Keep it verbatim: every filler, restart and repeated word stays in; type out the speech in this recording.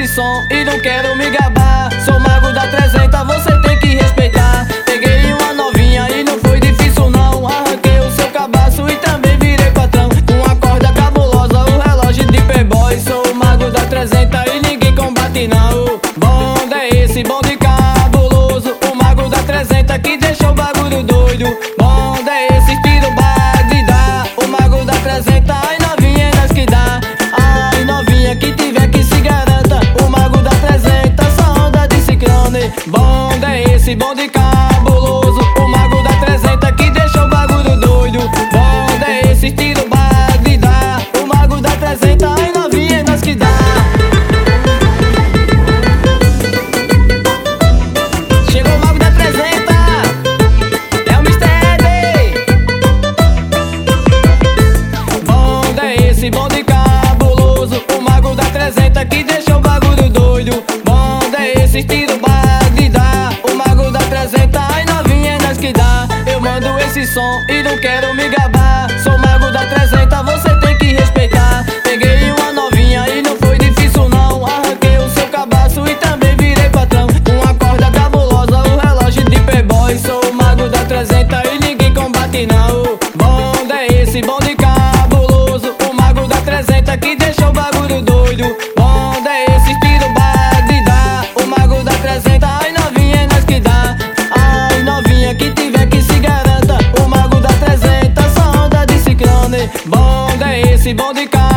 esse som e não quero me gabar. Sou mago da trezentos, você tem que respeitar. Peguei uma novinha e não foi difícil não. Arranquei o seu cabaço e também virei patrão. Com a corda cabulosa, o relógio de playboy. Sou o mago da trezentos e ninguém combate não. O bonde é esse, bonde cabuloso. O mago da trezentos que deixou o bagulho doido. Bonde é esse, estilo Bagdá. O mago da trezentos, ai novinha, é nós que dá. Ai novinha, que tiver que se garanta. O mago da trezentos, essa onda de ciclone. Bonde é esse, bonde cabuloso. O mago da trezentos que deixou o bagulho doido. Bonde é esse, estilo Bagdá. O mago da trezentos, ai novinha, é nós que dá. Chegou o mago da trezentos, é o mister Ed. Bonde é esse, bonde cabuloso. O mago da trezentos que deixou o bagulho doido. Bonde é esse, estilo Bagdá. O mago da trezentos, ai novinha, é nós que dá. Eu mando esse som e não quero me gabar. Sou mago da trezentos, você tem que respeitar. Peguei uma novinha e não foi difícil não. Arranquei o seu cabaço e também virei patrão. Com a corda cabulosa, o relógio de playboy. Sou o mago da trezentos e ninguém combate não. O bonde é esse, bonde cabuloso. O mago da trezentos que deixou o bagulho doido. Bonde é esse, estilo Bagdá. O mago da trezentos, ai novinha, é nós que dá. Ai novinha, que tiver que se garanta. O mago da trezentos, essa onda de ciclone. Bonde é esse, bonde cabuloso.